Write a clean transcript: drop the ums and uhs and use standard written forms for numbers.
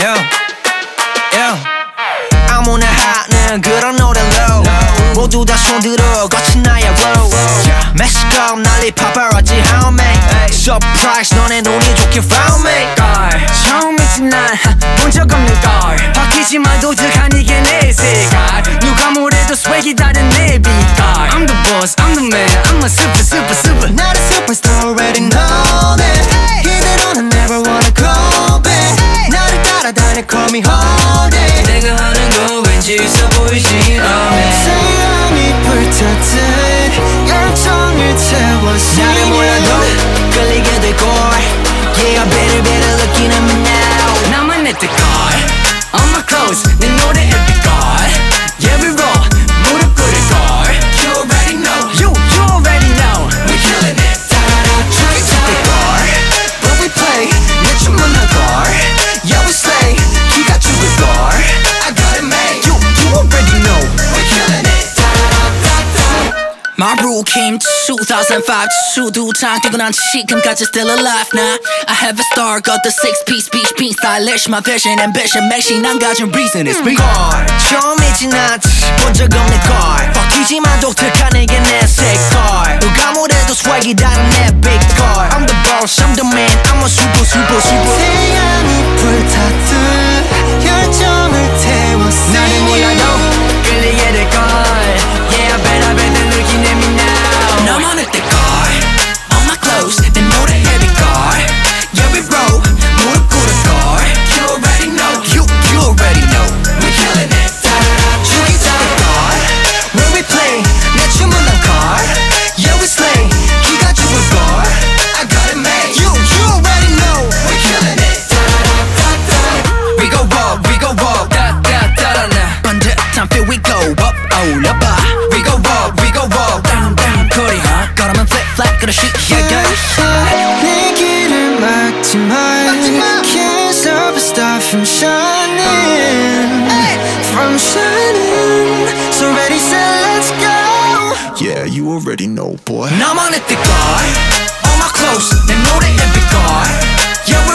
Yeah, yeah. 아무나 하는 그런 노래로 모두 다 손들어 거친 나의 road. 멕시코 난리 paparazzi how me Surprise 너네 눈이 좋게 found me. 처음이지 난 본 적 없는 걸 바뀌지만 도둑한 이게 내 색깔 누가 뭐래도 swag이 다른 내 빛깔 I'm the boss, I'm the man, I'm a super Not a superstar already know that 이대로는 never wanna go back 나를 따라다녀 call me holiday 내가 하는 거 왠지 있어 보이지 않네 사랑이 불탔듯 열정을 태웠어 나를 몰라도 끌리게 될걸 Yeah, better looking at me now 나만 내 뜻걸 On my clothes 내 노래 every god Yeah we roll 무릎 꿇을걸 You already know You already know We killing it 따라라 trace 될걸 When we play 내 춤은 한걸 Yeah we slay 기가 죽을걸 I got it made You already know We killing it My rule came 2005 수두창 뛰고 난 지금까지 still alive now I have a star got the 6-piece beach beat stylish my vision ambition 맥신 안 가진 reason is me 처음이진 않지 본 적 없는 걸 바뀌지만 독특한 이게 내 색깔 누가 뭐래도 swag이 다른 내 big car I'm the boss I'm the man I'm a super 태양이 불탔듯 열정을 태웠어 나를 몰라도 끌리게 될걸 Yeah better looking at me now 너만의 때걸 On my clothes 내 노래 heavy car Yeah we roll 무릎 꿇을걸 You already know You already know We killing it 죽이 다를걸 When we play 내 춤은 한걸 Yeah we slay 기가 죽을걸 I got it made You already know We killing it We go walk 따따따라나 번듯한 feel we go up 올려봐 We go walk down 거리 걸으면 flip flap 그런 shit yeah yeah 내 길을 막지 마 Can't stop a star from shining From shining So ready set let's go Yeah, you already know, boy. 나만의 뜻걸 All my clothes 내 노래 every car Yeah